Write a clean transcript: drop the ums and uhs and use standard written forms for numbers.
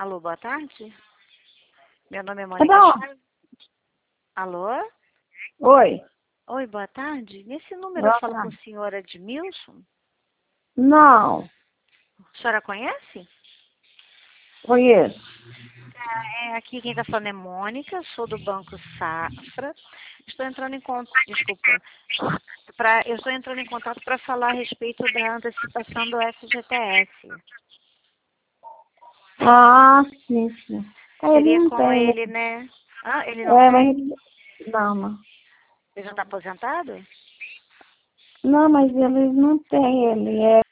Alô, boa tarde. Meu nome é Mônica Não. Chaves. Alô? Oi. Oi, boa tarde. Nesse número eu Boa falo com tarde. a senhora Edmilson. Não, A senhora conhece? conheço. Aqui quem está falando é Mônica, sou do Banco Safra. Estou entrando em contato, desculpa, eu estou entrando em contato para falar a respeito da antecipação do FGTS. Ah, sim, sim. Ele Seria não com tem. ele, né? Ah, ele não Mas tem? não, não. Ele já está aposentado? Não, mas ele não tem. Ele é